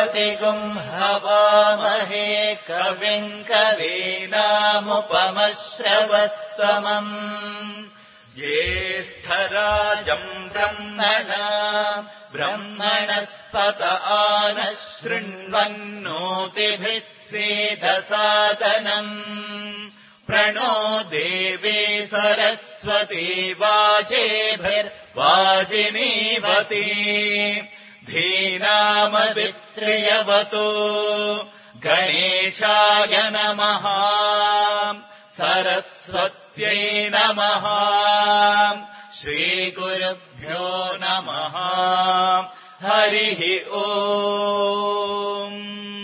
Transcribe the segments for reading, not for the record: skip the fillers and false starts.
प्रतिगुम् हवामहे कविम् कवीनामुपमश्रवत्समम् ज्येष्ठराजम् ब्रह्मणस्पत आनः शृण्वन्नोतिभिः सीदसादनम् प्रणो देवी सरस्वती वाजेभिर्वाजिनीवती धीनामवित्र्यवतु गणेशाय नमः सरस्वत्यै नमः श्रीगुरुभ्यो नमः हरिः ओम्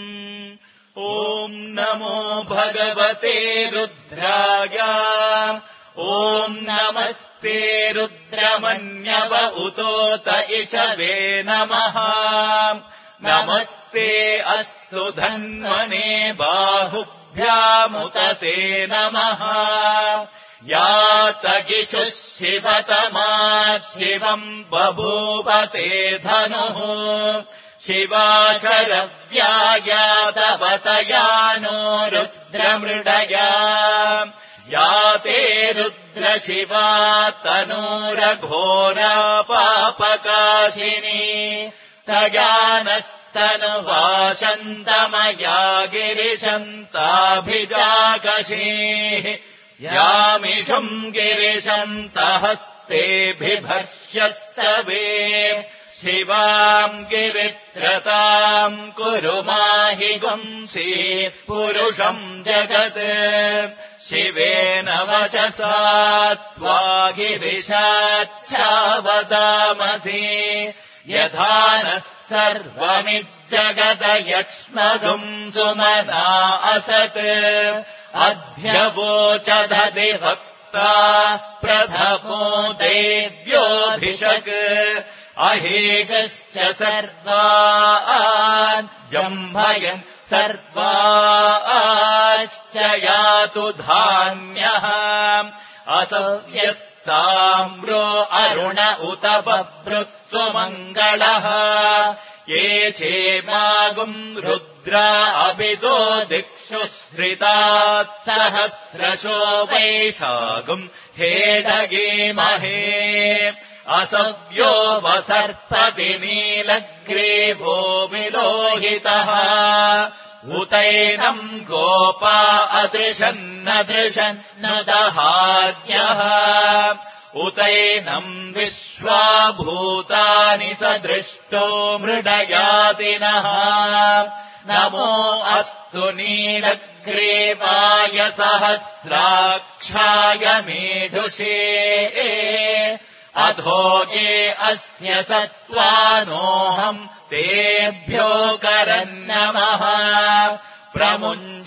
ॐ नमो भगवते रुद्राय ॐ नमस्ते रुद्रमन्यव उतोत इषवे नमः नमस्ते अस्तु धन्वने बाहुभ्यामुत ते नमः यातगिषुः शिवतमा शिवम् बभूवते धनुः शिवाशरव्यायातवतयानो रुद्रमृडया याते रुद्रशिवा तनूरघोरा पापकाशिनी तयानस्तनुवाशन्तमया गिरिशन्ताभिजाकशीः यामिषुम् गिरिशन्तहस्ते बिभर्ष्यस्तवे शिवाम् गिरित्रताम् कुरु माहि गुंसि पुरुषम् जगत् शिवेन वचसा त्वा गिरिशाच्छावदामसि यथा नः सर्वमिज्जगदयक्ष्मगुम् सुमना असत् अध्यवोचदधिभक्ता प्रथमो देव्योऽभिषक् अहेगश्च सर्वान् जम्भयन् सर्वाश्च यातु धान्यः असव्यस्ताम्रो अरुण उत बभृत्सु मङ्गलः ये चेमागुम् रुद्रा अभितो दिक्षु श्रितात् सहस्रशो वैशागुम् हेडगेमहे असव्यो वसर्पति नीलग्रीवो विलोहितः उतैनम् गोपा अदृशन्नदृशन्न दहार्यः उतैनम् विश्वाभूतानि सदृष्टो मृडयातिनः नमो अस्तु नीलग्रीवाय सहस्राक्षाय मेढुषे अधोगे अस्य सत्त्वानोऽहम् तेभ्यो करन्नमः प्रमुञ्च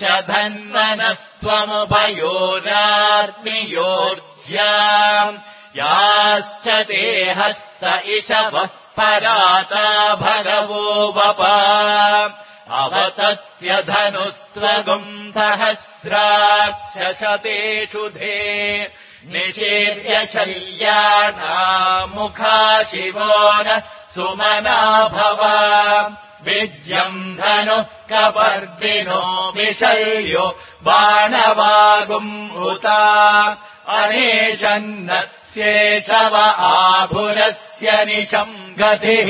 धन्वनस्त्वमुभयोरार्मियोर्ज्याम् याश्च ते हस्त इषवः पराता भगवो वपा अवतत्य धनुस्त्वगुम् सहस्राक्षशतेषु धे निषेव्य शल्यानामुखा शिवो नः सुमना भव विद्यम् धनुः कपर्दिनो विशल्यो बाणवागुम् उता अनेशन्नस्येषव आभुरस्य निशम् गतिः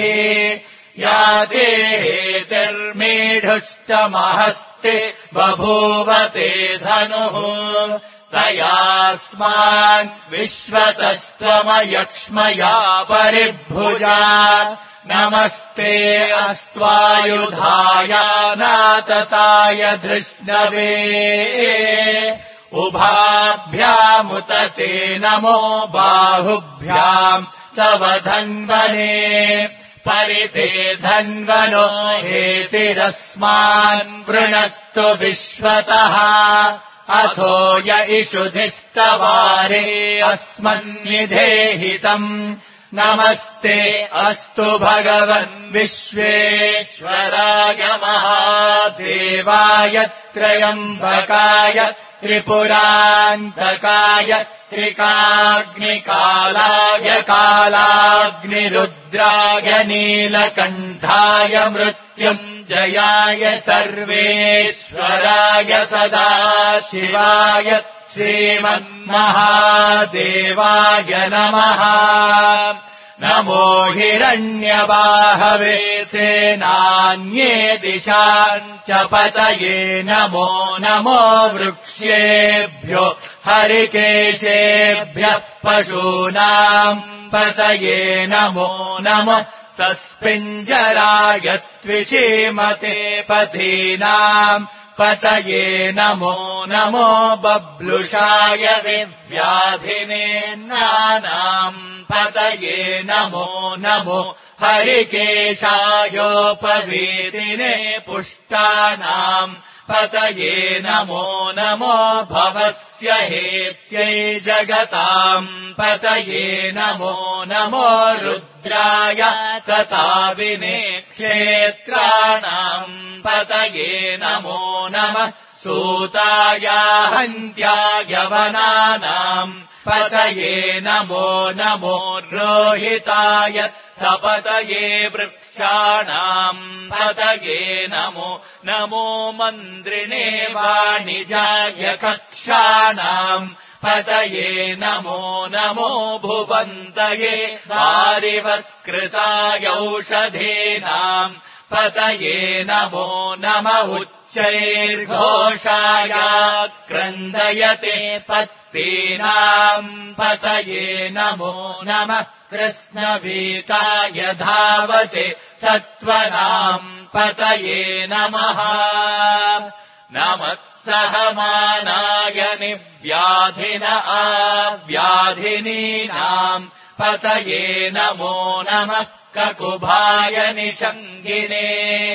यातेर्मेढुष्टमहस्ते बभूवते धनुः तयास्मान् विश्वतस्त्वमयक्ष्मया परिभुजा नमस्ते अस्त्वायुधाय नातताय धृष्णवे उभाभ्यामुत ते नमो बाहुभ्याम् तव धन्वने परिते धन्वनो हेतिरस्मान् वृणक्तु विश्वतः अथो य इषुधिस्तवारे अस्मन्निधेहितम् नमस्ते अस्तु भगवन् विश्वेश्वराय महादेवाय त्रयम्बकाय त्रिपुरान्तकाय त्रिकाग्निकालाय कालाग्निरुद्राय नीलकण्ठाय मृत्युम् जयाय सर्वेश्वराय सदाशिवाय श्रीमन्महादेवाय नमः। नमो हिरण्यबाहवे सेनान्ये दिशाम् च पतये नमो नमो वृक्षेभ्यो हरिकेशेभ्यः पशूनाम् पतये नमो नमः। सस्पिञ्जराय स्त्विषीमते पथीनाम् पतये नमो नमो। बब्लुषाय विव्याधिनेन्नानाम् पतये नमो नमो। हरिकेशायोपवीतिने पुष्टानाम् पतये नमो नमो। भवस्य हेत्यै जगताम् पतये नमो नमो। रुद्राय तताविने क्षेत्राणाम् पतये नमो नमः। सूताय हन्त्याय वनानाम् पतये नमो नमो। रोहिताय सपतये वृक्षाणाम् पतये नमो नमो। मन्त्रिणे वाणिजाय कक्षाणाम् पतये नमो नमो। भुवन्तये वारिवस्कृताय औषधीनाम् पतये नमो नमः। उच्चैर्घोषाय क्रन्दयते पत्तीनाम् पतये नमो नमः। कृष्णवीताय धावते सत्त्वनाम् पतये नमः। नमः सहमानाय निव्याधिन आव्याधिनीनाम् पतये नमो नमः। ककुभाय निषङ्गिने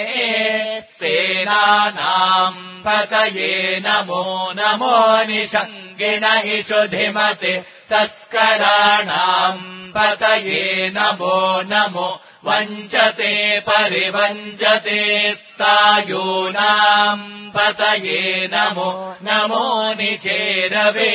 सेनानाम् पतये नमो नमो। निषङ्गिन इषुधिमते तस्कराणाम् पतये नमो नमो। वञ्चते परिवञ्चते स्थायूनाम् पतये नमो नमो। निचेरवे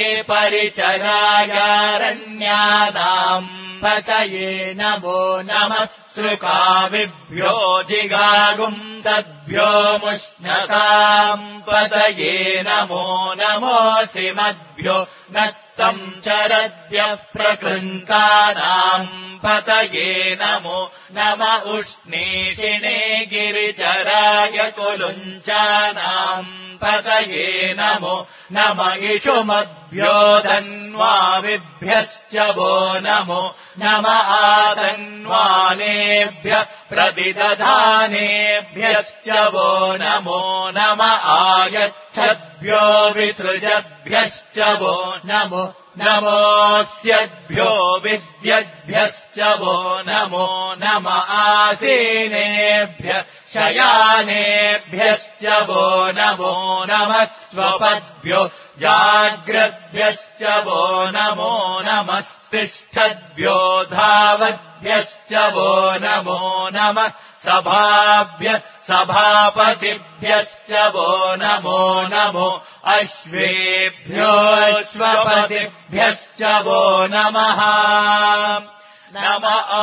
परिचरायारण्यानाम् पतये नमो नमः। सृकाविभ्यो जिगागुंसद्भ्यो मुष्णताम् पतये नमो नमो। सिमद्भ्यो नक्तम् चरद्भ्यः प्रकृन्तानाम् पतये नमो नमः। उष्णीषिणे गिरिचराय कुलुञ्चानाम् पतये नमो नम। इषुमद्भ्यो धन्वाविभ्यश्च वो नमो नम। आधन्वानेभ्यः प्रतिदधानेभ्यश्च वो नमो नम। आयच्छद्भ्यो विसृजद्भ्यश्च वो नमो नमोऽस्यद्भ्यो विद्यद्भ्यश्च वो नमो नम। आसीनेभ्यः शयानेभ्यश्च वो नमो नमः। स्वपद्भ्यो जाग्रद्भ्यश्च वो नमो नमः। तिष्ठद्भ्यो धावद्भ्यश्च वो नमो नमः। सभाभ्यः सभापतिभ्यश्च वो नमो नमो। अश्वेभ्यो अश्वपतिभ्यश्च वो नमः। नम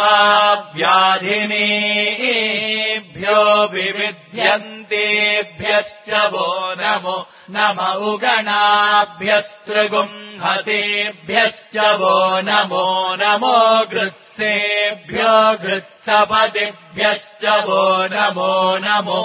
आव्याधिनीभ्यो विविध्यन्तेभ्यश्च वो नमो नम। उगणाभ्यस्तृगुंहतेभ्यश्च वो नमो नमो। गृत्सेभ्यो गृत्सपतिभ्यश्च वो नमो नमो।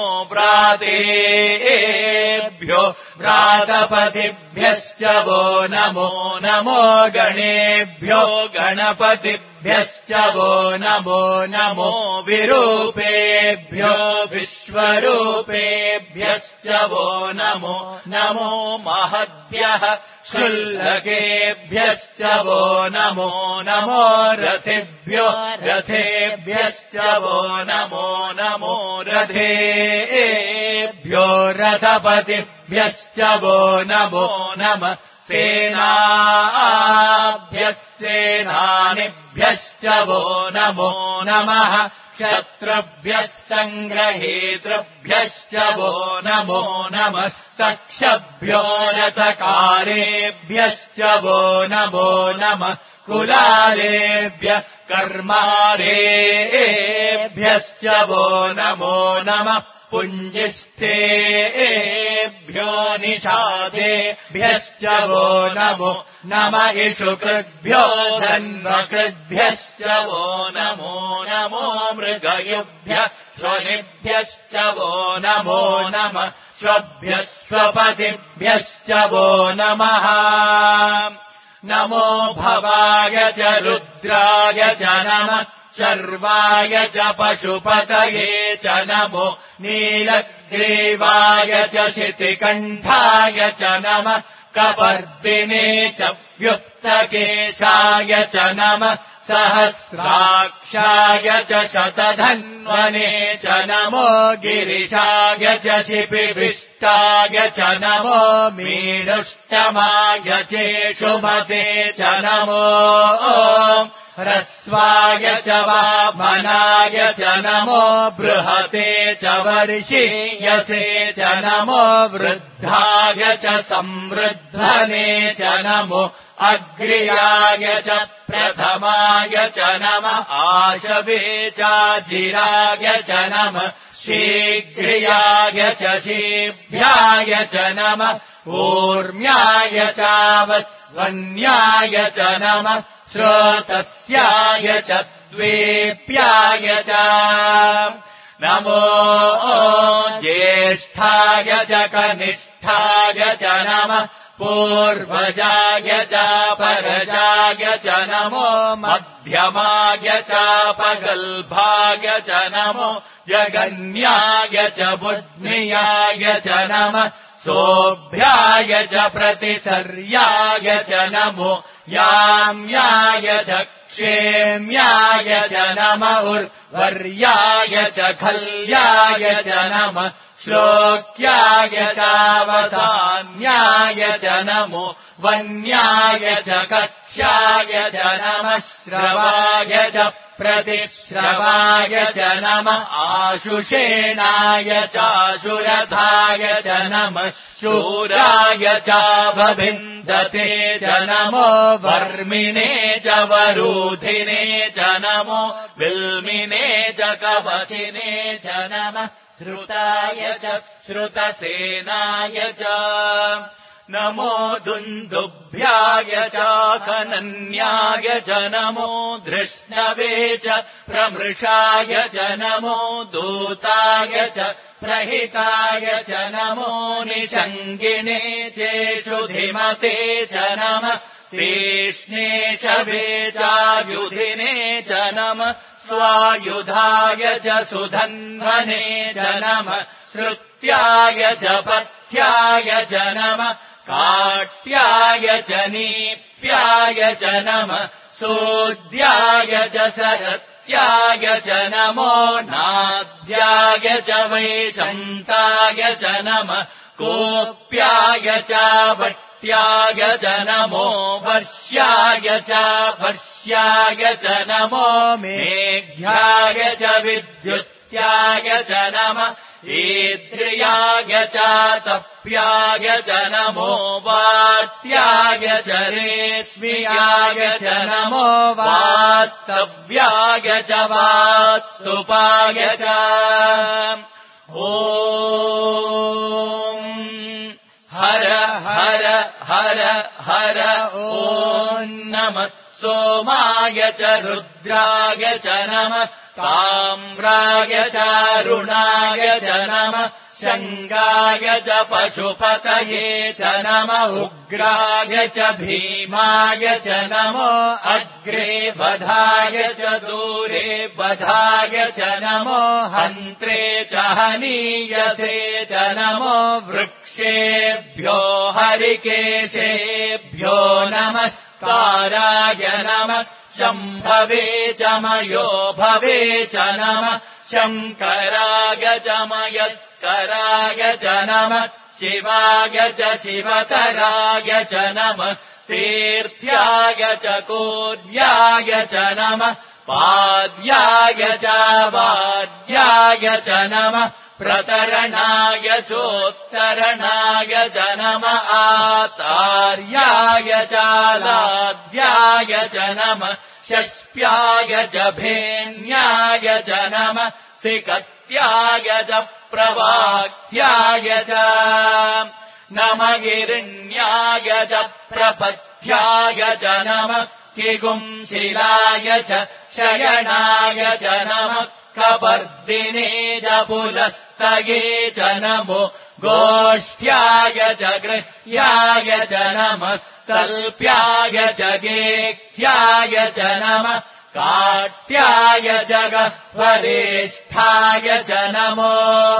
व्रातेभ्यो व्रातपतिभ्यश्च वो नमो नमो। गणेभ्यो गणपतिभ्यश्च वो नमो नमो। विरूपेभ्यो विश्वरूपेभ्यश्च वो नमो नमो। महद्भ्यः क्षुल्लकेभ्यश्च वो नमो नमो। रथेभ्यो रथेभ्यश्च वो नमो नमो। रथेभ्यो रथपतिभ्यश्च वो नमो नमः। सेनाभ्यः सेनानिभ्यश्च वो नमो नमः। क्षत्रुभ्यः सङ्ग्रहेतृभ्यश्च वो नमो नमः सक्षभ्यो रथकारेभ्यश्च वो नमो नमः कुलालेभ्य कर्मारेभ्यश्च वो नमो नमः पुञ्जिस्थेभ्यो निषादेभ्यश्च वो नमो नम इषुकृद्भ्यो धन्वकृद्भ्यश्च वो नमो नमो मृगयुभ्यः श्वनिभ्यश्च वो नमो नमः श्वभ्यश्वपतिभ्यश्च वो नमः नमो भवाय च रुद्राय च नमः शर्वाय च पशुपतये च नमो नीलग्रीवाय च शितिकण्ठाय च नमः कपर्दिने च व्युक्तकेशाय च नमः सहस्राक्षाय च शतधन्वने च नमो गिरिशाय च शिपिविष्टाय च नमो मीडुष्टमाय चेषुमते च नमो ह्रस्वाय च वामनाय च नमो बृहते च वर्षीयसे च नमो वृद्धाय च संवृद्धने च नमो अग्र्याय च प्रथमाय च नमः आशवे चाजिराय च नमः शीघ्र्याय च शीभ्याय च नमः ऊर्म्याय चावस्वन्याय च नमः श्रोतस्याय च द्वेप्याय च नमो ज्येष्ठाय च कनिष्ठाय च नमः पूर्वजाय च परजाय च नमो मध्यमाय चापगल्भाय च नमो जगन्याय च बुद्ध्याय च नमः सोभ्याय च प्रतिसर्याय च नमो याम्याय च क्षेम्याय च नमः उर्वर्याय च खल्याय च नमः श्लोक्याय चावसान्याय च नमो वन्याय च कक्ष्याय च नमः श्रवाय च प्रतिश्रवाय च नमः आशुषेणाय चाशुरथाय च नमः शूराय चाभभिन्दते च नमो वर्मिणे च वरूधिने च नमो विल्मिने च कवचिने च नमः श्रुताय च श्रुतसेनाय च नमो दुन्दुभ्याय च खनन्याय च नमो धृष्णवे च प्रमृषाय च नमो दूताय च प्रहिताय च नमो निषङ्गिने चेषुधिमते च नमः तीक्ष्णे शवे चायुधिने च नमः स्वायुधाय च सुधन्वने च नमः श्रुत्याय च पथ्याय च नमः काट्याय च नीप्याय च नमः सूद्याय च सरस्याय च नमो नाद्याय च वैशन्ताय च नमः कोप्याय च वट्याय च नमो वर्ष्याय च वर्ष्याय च नमो मेघ्याय च विद्युत्याय च नमः ईद्रियाय च तप्याय च नमो वात्याय च रेश्म्याय च नमो वास्तव्याय च वास्तुपाय च ॐ हर हर हर हर ॐ नमः सोमाय च रुद्राय च नमः साम्राय चारुणाय च नमः शङ्गाय च पशुपतये च नमः उग्राय च भीमाय च नमो अग्रे बधाय च दूरे बधाय च नमो हन्त्रे च हनीयसे च नमो वृक्षेभ्यो हरिकेशेभ्यो नमस्काराय नमः शम्भवे च मयो भवे च नमः शङ्कराय च मयस्कराय च नमः शिवाय च शिवकराय च नमः तीर्थ्याय च कोद्याय च नमः पाद्याय च वाद्याय च नमः प्रतरणाय चोत्तरणाय च नमः आतार्याय च लाद्याय च नमः षष्प्याय च भेन्याय च नमः सिकत्याय च प्रवाक्याय च नमः हिरण्याय च प्रपथ्याय च नमः किगुंशिलाय च शयनाय च नमः कपर्दिने च पुलस्तये च नमो गोष्ठ्याय च गृह्याय च नमः सल्प्याय च गेह्याय च नमः काट्याय च गह्वरेष्ठाय च नमो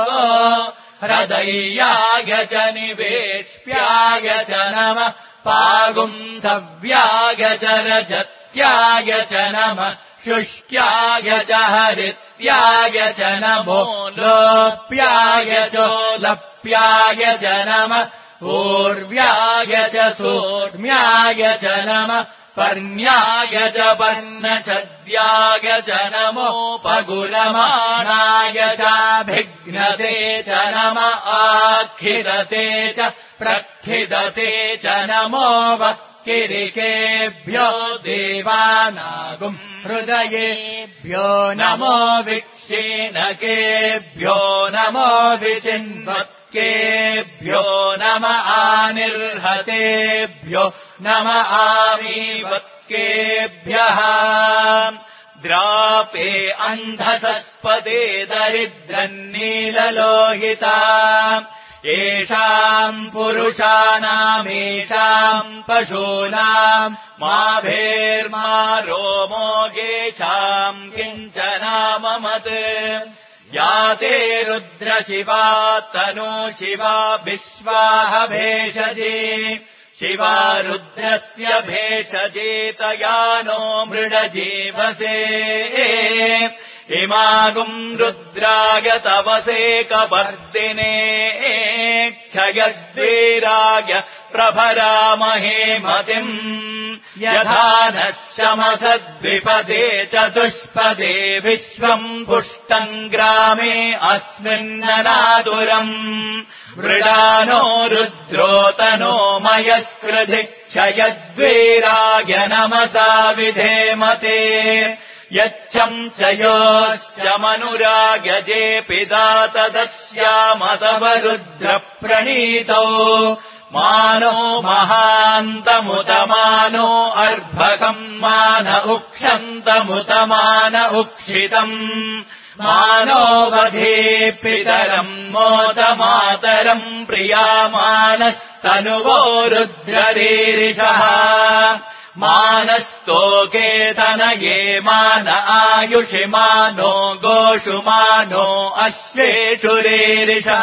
हृदय्याय च निवेश्याय च नमः पागुंसव्याय च रजस्याय च नमः शुष्क्याय च हरित्याय च नमो लोप्याय चोलप्याय च नमः ऊर्व्याय च सूर्म्याय च नमः पर्ण्याय च पर्णछद्याय च नमोपगुलमाणाय चाभिघ्नते च नमः आखिदते च प्रखिदते च नमो वक्किरिकेभ्यो देवानागुम् हृदयेभ्यो नमो विक्षीणकेभ्यो नमो विचिन्वत्केभ्यो नमः आनिर्हतेभ्यो नमः आमीवत्केभ्यः द्रापे अन्धसस्पदे दरिद्रन्नीललोहिता येषाम् पुरुषाणामेषाम् पशूनाम् माभेर्मा रोमो येषाम् किञ्चनाममत् या ते रुद्रशिवा तनु शिवा विश्वाह भेषजे शिवा रुद्रस्य भेषजेतया नो मृडजीवसे इमागुम् रुद्राय तवसे कपर्दिने क्षयद्वीराय प्रभरामहे मतिम् यथा नः शमसद्विपदे चतुष्पदे विश्वम् पुष्टम् ग्रामे अस्मिन्ननातुरम् मृडानो रुद्रोतनो मयस्कृधि क्षयद्वीराय नमसा विधेमते यच्छम् च योश्च मनुरागजे पिता तदस्यामतव रुद्रप्रणीतौ मानो महान्तमुतमानो अर्भकम् मान उक्षन्तमुतमान उक्षितम् मानो वधे पितरम् मोदमातरम् प्रियामानस्तनुवो रुद्ररीरिषः मानस्तोकेतनये मान आयुषि मानो गोषु मानो अश्वेषु रीरिषः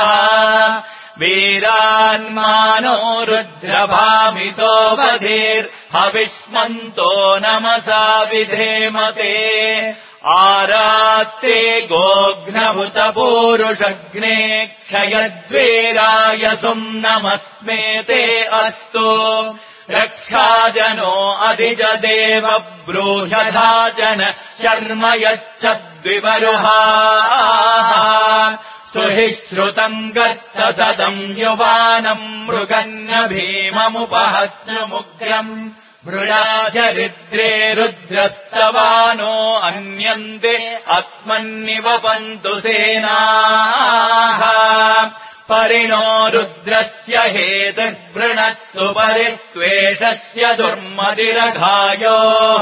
वीरान्मानो रुद्रभामितो वधीर्हविष्मन्तो नमसा विधेमते आरात्ते गोघ्नभूतपूरुषग्ने क्षयद्वीराय सुम्नमस्मेते अस्तु रक्षाजनो अधिजदेव ब्रूषधाजन शर्म यच्छद्विवरुहाः सुहि श्रुतम् गच्छ सदम् युवानम् मृगन्न भीममुपहत्नुमुग्रम् मृडाचरिद्रे रुद्रस्तवानो अन्यन्ते आत्मन्निवपन्तु सेनाः परिणो रुद्रस्य हेतुर्वृणत्तु परित्वेषस्य दुर्मदिरघायोः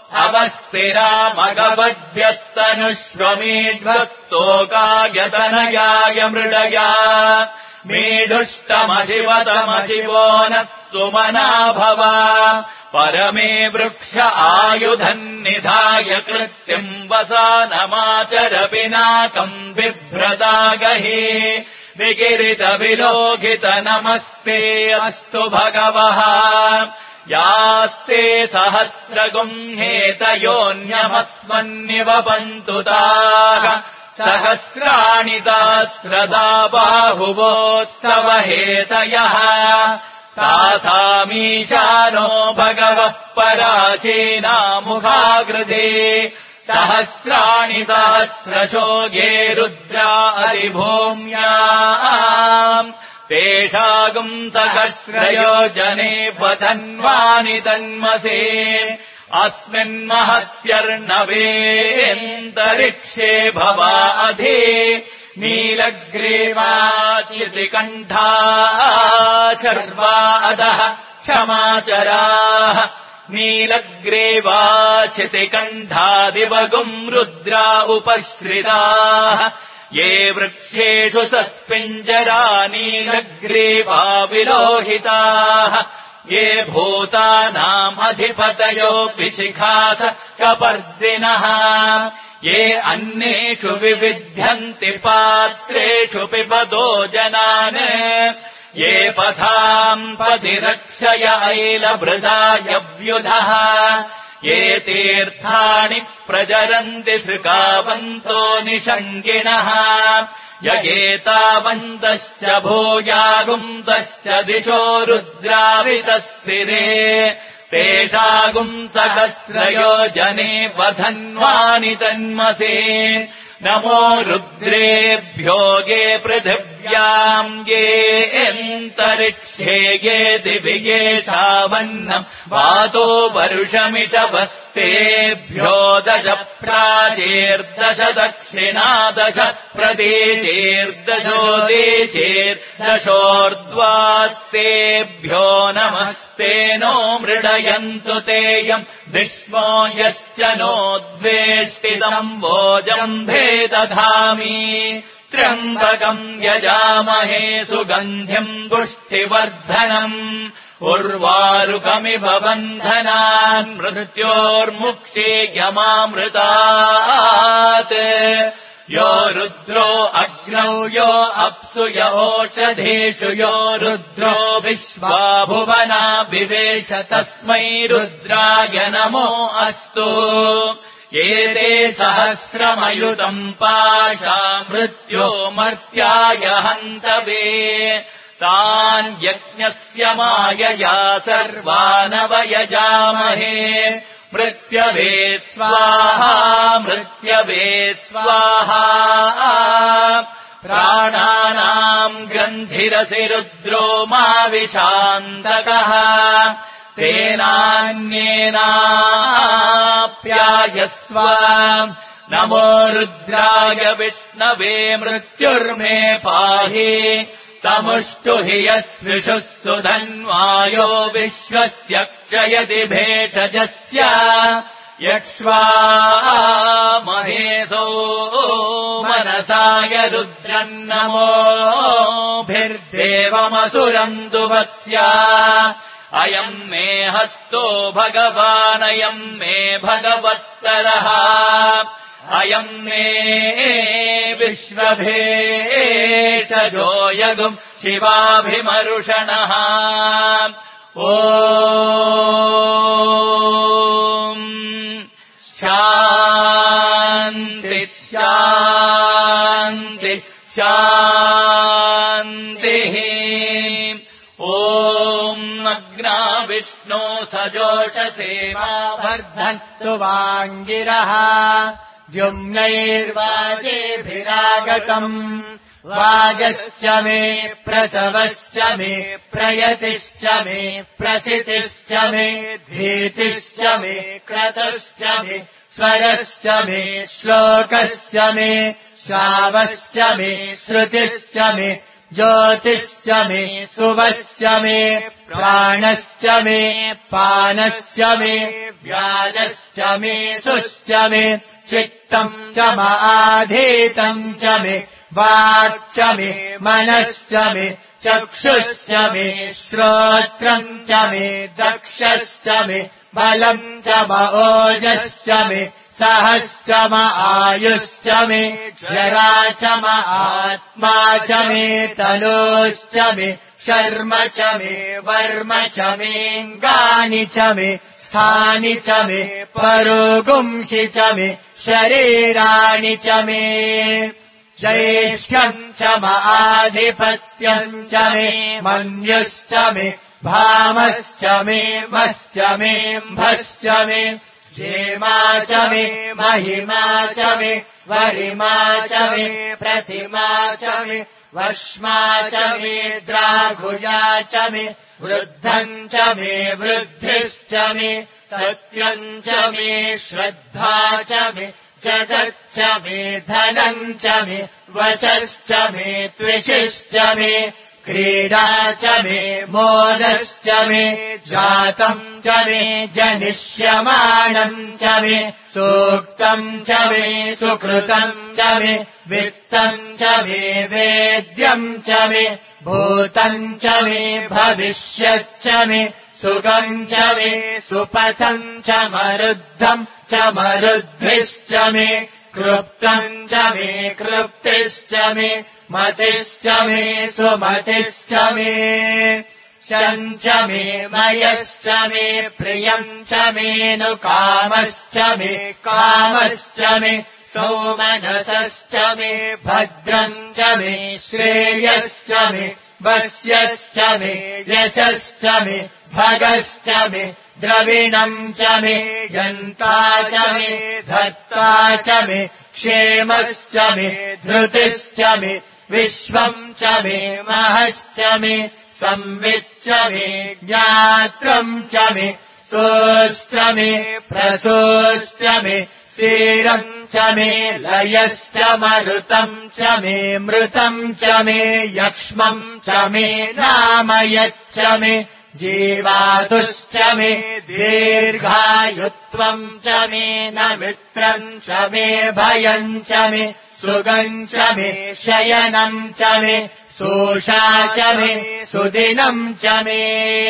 अवस्तिरामगवद्भ्यस्तनुष्वमीड्वत्तोकायतनयाय मृडया मीढुष्टमशिवतमशिवो नः सुमना भव परमे वृक्ष आयुधन्निधाय कृत्यम् वसानमाचर पिनाकम् बिभ्रदागहि विकिरितविलोकित नमस्ते अस्तु भगवः यास्ते सहस्रगुंहेतयोऽन्यमस्मन्निवपन्तु ताः सहस्राणि तास्रदा बाहुवोस्तव हेतयः तासामीशानो भगवः पराचीनामुखाकृते सहस्राणि सहस्रशो ये रुद्रा अधिभूम्याम् तेषागुम् सहस्रयोजने वधन्वानि तन्मसे अस्मिन्महत्यर्णवेऽन्तरिक्षे भवा अधि नीलग्रीवाचितिकण्ठा शर्वा अधः क्षमाचराः नीलग्रीवाचितिकण्ठादिवगुम् रुद्रा उपश्रिताः ये वृक्षेषु सस्पिञ्जरा नीलग्रीवा विलोहिताः ये भूतानामधिपतयोऽपि शिखास कपर्दिनः ये अन्नेषु विविध्यन्ति पात्रेषु पिबतो जनान् ये पथाम् पतिरक्षय ऐलभृदायव्युधः ये तीर्थाणि प्रचरन्ति सृकावन्तो निषङ्गिणः यगेतावन्तश्च भूयागुंसश्च दिशो रुद्रावितस्थिरे तेषागुम् सहस्रयोजने वधन्वानि तन्मसे नमो रुद्रेभ्यो ये पृथिव्याम् ये अन्तरिक्षे ये दिवि येषावन्नम् वातो वर्षमिषवस्तेभ्यो 10 प्राचीर्दश दक्षिणा 10 प्रदेशेर्दशोदेशेर्दशोर्ध्वास्तेभ्यो नमस्ते नो मृडयन्तु तेयम् विश्वो यश्च नोद्वेष्टितम् वोजम्भे दधामि त्र्यम्बकम् यजामहे सुगन्ध्यम् पुष्टिवर्धनम् उर्वारुकमिव बन्धनान् मृत्योर्मुक्षीयमामृतात् यो रुद्रो अग्नौ यो अप्सु य ओषधीषु यो रुद्रो विश्वा भुवना विवेश तस्मै रुद्राय नमो अस्तु एते सहस्रमयुतम् पाशा मृत्यो मर्त्याय हन्तवे तान् यज्ञस्य मायया सर्वानवयजामहे मृत्यवे स्वाहा मृत्यवे स्वाहा प्राणानाम् ग्रन्थिरसि रुद्रो मा विशान्तकः तेनान्येनाप्यायस्व नमो रुद्राय विष्णवे मृत्युर्मे पाहि तमुष्टु हि यस्विषुः सुधन्वायो विश्वस्य क्षयति भेषजस्य यक्ष्वा महेशो मनसाय रुद्रन्नमोभिर्देवमसुरम् दुवस्य अयम् मे हस्तो भगवानयम् मे भगवत्तरः अयम् मे विश्वभेषजो यगुम् शिवाभिमरुषणः ॐ शान्ति शान्ति शान्तिः ॐ अग्ना विष्णो सजोषसेवा वर्धन्तु वाङ्गिरः द्युम्नैर्वाजेभिरागतम् वाजश्च मे प्रसवश्च मे प्रयतिश्च मे प्रसितिश्च मे धीतिश्च मे क्रतुश्च मे स्वरश्च मे श्लोकश्च मे श्रावश्च मे श्रुतिश्च मे ज्योतिश्च मे सुवश्च मे प्राणश्च मे पानश्च मे व्याजश्च मे सुश्च मे चित्तम् च माधीतम् च मे वाक् च मे मनश्च मे चक्षुश्च मे श्रोत्रम् च मे दक्षश्च मे बलम् च ओजश्च मे सहश्च आयुश्च मे जरा च आत्मा च मे तनोश्च मे शर्म च मे वर्म च मेऽङ्गानि च मे स्थानि च मे परोगुंसि च मे शरीराणि च मे ज्येष्ठ्यम् च आधिपत्यम् च मे मन्युश्च मे भामश्च मे मश्च मे म्भश्च मे क्षेमा च मे महिमा च मे वरिमा च मे प्रतिमा च मे वश्मा च मे द्राघुजा च मे वृद्धम् च मे वृद्धिश्च मे सत्यम् च मे श्रद्धा च मे जगच्च मे धनम् च मे वशश्च मे त्विषिश्च मे क्रीडा च मे मोदश्च मे जातम् च मे जनिष्यमाणम् च मे सूक्तम् च मे सुकृतम् च मे वित्तम् च मे वेद्यम् च मे भूतम् च मे भविष्यच्च मे सुगम् च मे सुपथम् च मरुद्धम् च मरुद्भिश्च मे कृप्तम् च मे कृप्तिश्च मे मतिश्च मे सुमतिश्च मे शम् च मे मयश्च मे प्रियम् च मेऽनुकामश्च मे कामश्च मे सौमनसश्च मे भद्रम् च मे श्रेयश्च मे वस्यश्च मे यशश्च मे भगश्च मे द्रविणम् च मे यन्ता च मे धत्ता च मे क्षेमश्च मे धृतिश्च मे विश्वम् च मे महश्च मे संविच्च मे ज्ञात्रम् च मे सोऽश्च मे प्रसोऽश्च मे सीरम् च मे लयश्च मरुतम् च मे मृतम् च मे यक्ष्मम् च मे नामयच्च मे जीवातुश्च मे दीर्घायुत्वम् च मे न मित्रम् च मे भयम् च मे सुगम् च मे शयनम् च मे सोषा च मे सुदिनम् च मे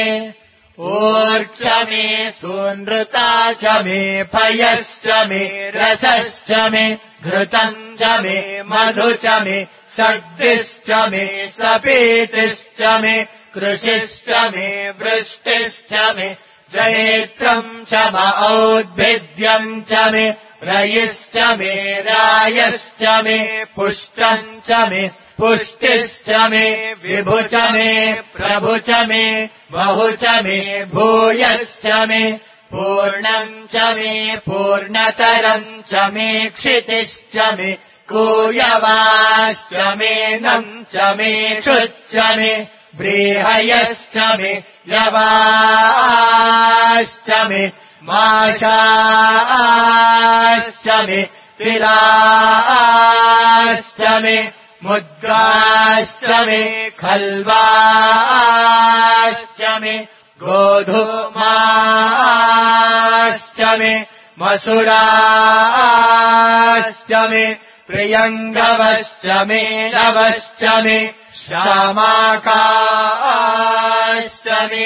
ऊर्च मे सूनृता च मे पयश्च मे रसश्च मे घृतम् च मे मधु च मे सद्भिश्च मे सपीतिश्च मे कृषिश्च मे वृष्टिश्च मे जयेत्रम् च औद्भिद्यम् च मे रयिश्च मे रायश्च मे पुष्टम् च मे पुष्टिश्च मे विभु च मे प्रभु च मे बहु च मे भूयश्च मे पूर्णम् च मे पूर्णतरम् च मे क्षितिश्च मे कूयवाश्च मे नम् च मे क्षुच्च मे व्रीहयश्च मे यवाश्च मे माशाश्च मे तिलाश्च मे मुद्गाश्च मे खल्वाश्च मे गोधूमाश्च मे मसुराश्च मे प्रियङ्गवश्च मे नवश्च मे श्यामाकाश्च मे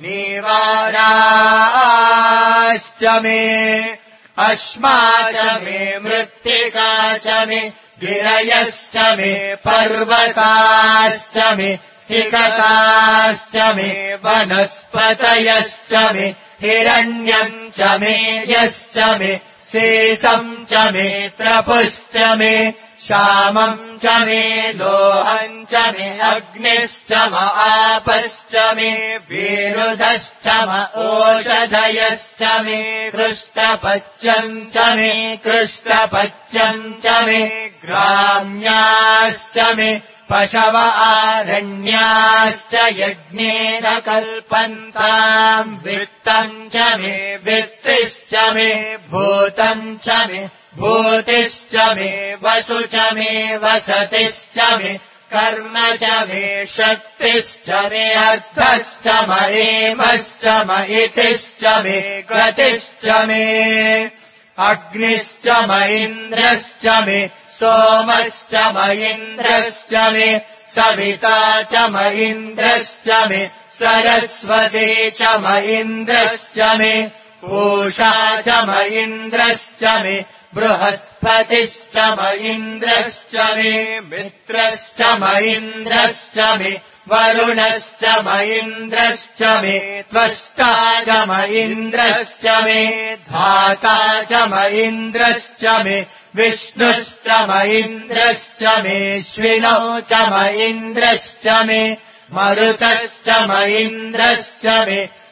नीवाराश्च मे अश्मा च मे मृत्तिका च मे गिरयश्च मे पर्वताश्च मे सिकताश्च मे वनस्पतयश्च मे हिरण्यम् च मे यश्च मे शेषम् च मे त्रपुश्च मे श्यामम् च मे लोहम् च मे अग्निश्च म आपश्च मे विरुधश्च म ओषधयश्च मे कृष्टपच्यम् च मे कृष्टपच्यम् च मे ग्राम्याश्च मे पशव आरण्याश्च यज्ञेन कल्पन्ताम् वित्तम् च मे वित्तिश्च मे भूतम् च मे भूतिश्च मे वसु च मे वसतिश्च मे कर्म च मे शक्तिश्च मे अर्थश्च म एमश्च म इतिश्च मे गतिश्च मे अग्निश्च म इन्द्रश्च मे सोमश्च म इन्द्रश्च मे सविता च म इन्द्रश्च मे सरस्वती च म इन्द्रश्च मे पूषा च म इन्द्रश्च मे बृहस्पतिश्च म इन्द्रश्च मे मित्रश्च म इन्द्रश्च मे वरुणश्च म इन्द्रश्च मे त्वष्टा च म इन्द्रश्च मे धाता च म इन्द्रश्च मे विष्णुश्च म इन्द्रश्च मेऽश्विनौ च म इन्द्रश्च मे मरुतश्च म इन्द्रश्च मे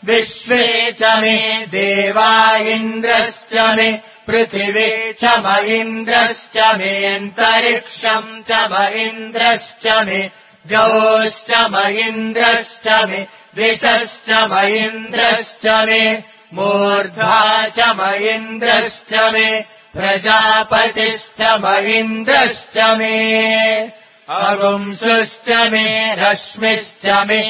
विश्वे च मे देवा इन्द्रश्च मे पृथिवी च म इन्द्रश्च मे अन्तरिक्षम् च म इन्द्रश्च मे द्यौश्च म इन्द्रश्च मे दिशश्च म इन्द्रश्च मे मूर्धा च म इन्द्रश्च मे प्रजापतिश्च म इन्द्रश्च मे अगुंसुश्च मे रश्मिश्च मे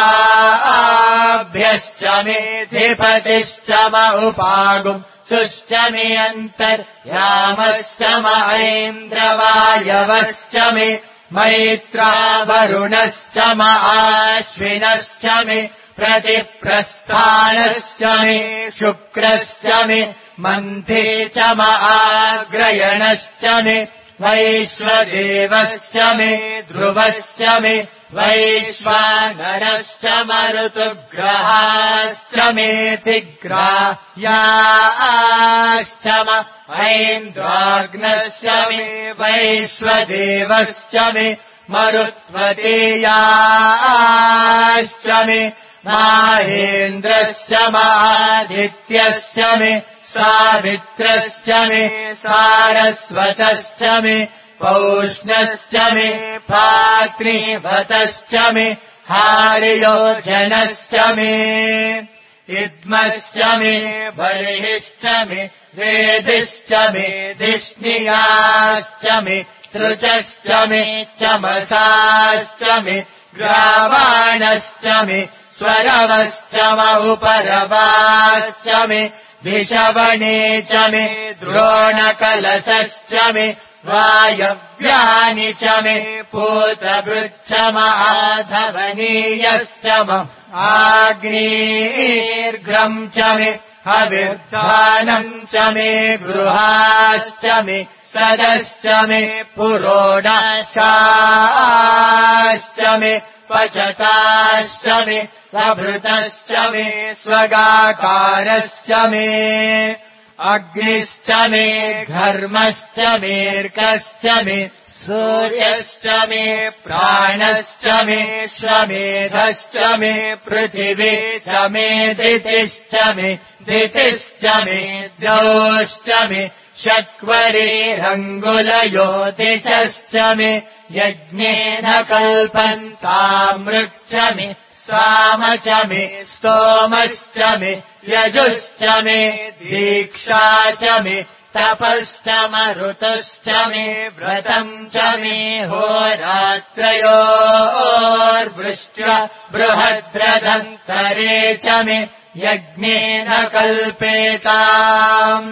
दाभ्यश्च मे धिपतिश्च म उपागुंसुश्च मे अन्तर्यामश्च म ऐन्द्रवायवश्च मे मैत्रा वरुणश्च म आश्विनश्च मे प्रतिप्रस्थानश्च मे शुक्रश्च मे मन्थे च म आग्रयणश्च मे वैश्वदेवश्च मे ध्रुवश्च मे वैश्वानरश्च म ऋतुग्रहाश्च मेऽतिग्राह्याश्च म ऐन्द्राग्नश्च मे वैश्वदेवश्च मे मरुत्वतेयाश्च मे माहेन्द्रश्च मादित्यश्च मे सावित्रश्च मे सारस्वतश्च मे पौष्णश्च मे पात्नीभतश्च मे हार्योजनश्च मे इद्मश्च मे बर्हिश्च मे वेदिश्च मे धिष्णियाश्च मे सृजश्च मे चमसाश्च मे ग्रावाणश्च मे स्वरवश्च म उपरवाश्च मे धिषवणे च मे द्रोणकलशश्च मे वायव्यानि च मे पूतभृच्च म आधवनीयश्च म आग्नेर्घ्रम् च मे हविर्धानम् च मे गृहाश्च मे सदश्च मे पुरोडाशाश्च मे पचताश्च मे प्रभृतश्च मे स्वगाकारश्च मे अग्निश्च मे घर्मश्च मेऽर्कश्च मे सूर्यश्च मे प्राणश्च मे श्वमेधश्च मे पृथिवी च मे दितिश्च मे द्यौश्च मे शक्वरेरङ्गुलयोतिशश्च मे यज्ञेन कल्पन्तामृक् च मे साम च मे स्तोमश्च मे यजुश्च मे दीक्षा च मे तपश्च मरुतश्च मे व्रतम् च मे होरात्रयोर्वृष्ट्या बृहद्रदन्तरे च मे यज्ञेन कल्पेताम्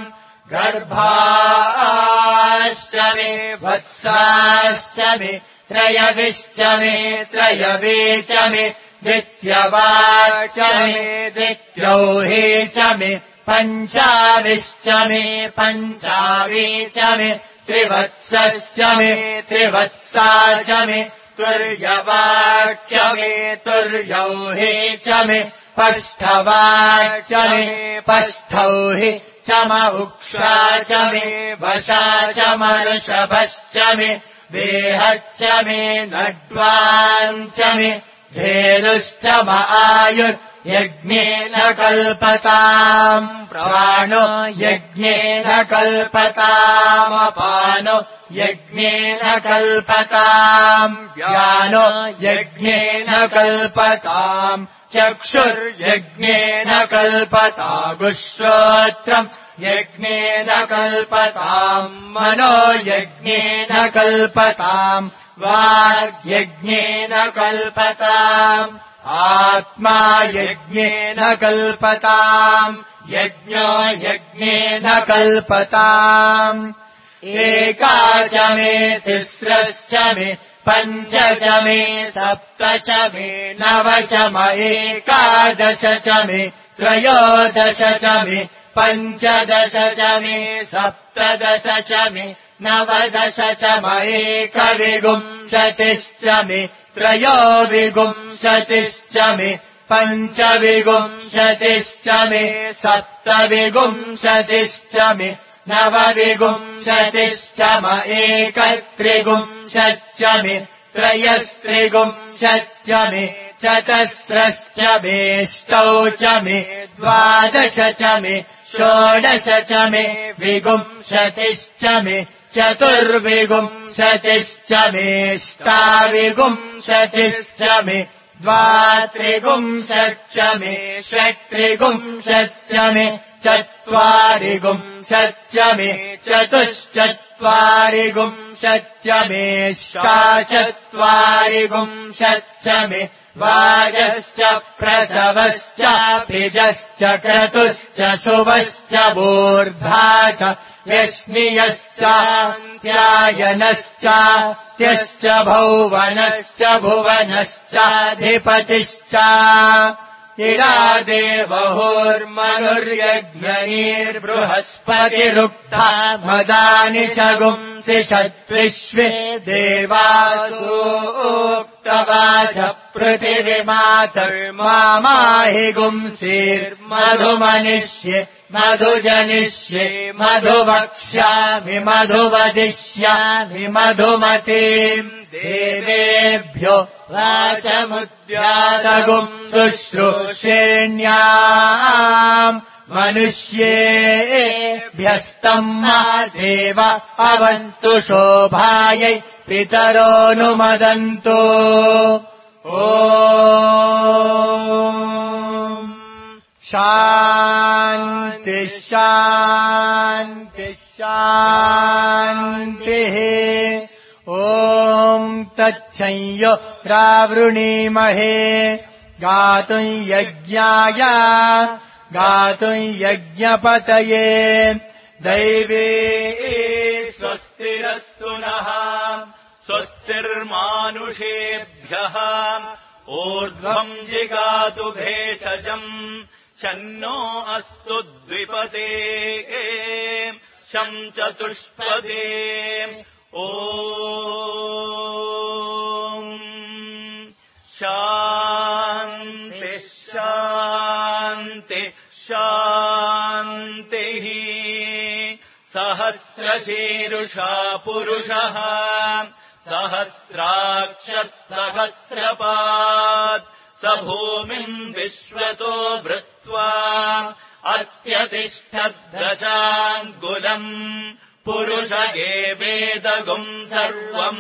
गर्भाश्च मे वत्साश्च मे त्रयविश्च मे त्रयवे च मे द्वित्यवाच्च मे द्वित्यौहे च मे पञ्चाविश्च मे पञ्चावी च मे त्रिवत्सश्च मे त्रिवत्सा च मे तुर्यवाच्च मे तुर्यौहे च मे पष्ठवाच्च मे पष्ठौहि च म उक्षा च मे वशा च मर्षभश्च मे देहश्च मे नड्वान् च मे धेनुश्च म आयुर्यज्ञेन कल्पताम् प्राणो यज्ञेन कल्पतामपानो यज्ञेन कल्पताम् व्यानो यज्ञेन कल्पताम् चक्षुर्यज्ञेन कल्पतागुश्रोत्रम् यज्ञेन कल्पताम् मनो यज्ञेन कल्पताम् वाग्यज्ञेन कल्पताम् आत्मा यज्ञेन कल्पताम् यज्ञो यज्ञेन कल्पताम् एका च मे तिस्रश्च मे पञ्च च मे सप्त च मे नव च म एकादश च मे त्रयोदश च मे पञ्चदश च मे सप्तदश च मे नवदश च म एकविंशतिश्च मे त्रयोविंशतिश्च मे पञ्चविंशतिश्च मे सप्तविंशतिश्च मे नवविंशतिश्च म एकत्रिंशच्च मे त्रयस्त्रिंशच्च मे चतस्रश्च मे ष्टौ च मे द्वादश च मे षोडश च मे विगुंशतिश्च मे चतुर्विगुंशतिश्च मे ष्टाविगुंशतिश्च मे द्वात्रिगुंशच्च मे षट्त्रिगुंशच्च मे चत्वारिगुंशच्च मे चतुश्चत्वारिगुंशच्च मे षट्चत्वारिगुंशच्च मे वाजश्च प्रसवश्च भिजश्च क्रतुश्च शुभश्च मूर्धा च यस्नियश्चान्त्यायनश्च त्यश्च भौवनश्च भुवनश्चाधिपतिश्च इडा देवहुर्मनुर्यज्ञनीर्बृहस्पतिरुक्ता मदानि शगुंसि षद्विश्वे देवासूक्तवाच पृथिवीमातर्माहि गुंसीर्मधुमनिष्ये मधुजनिष्ये मधुवक्ष्यामि मधुवदिष्यामि मधुमतीम् देवेभ्यो वाचमुद्यातगुम् शुश्रूषेण्याम् मनुष्येभ्यस्तम् मा देव अवन्तु शोभायै पितरोऽनुमदन्तु ॐ शान्ति शान्ति शान्तिः ॐ तच्छंयो रावृणीमहे गातुम् यज्ञपतये दैवे स्वस्तिरस्तु नः स्वस्तिर्मानुषेभ्यः ऊर्ध्वम् जिगातु भेषजम् शन्नो अस्तु द्विपदे शं चतुष्पदे ॐ शान्ति शान्ति शान्तिः सहस्रशीरुषा पुरुषः सहस्राक्षः सहस्रपात् स भूमिम् विश्वतो भृत्वा अत्यतिष्ठद्दशाङ्गुलम् पुरुष एवेदगुम् सर्वम्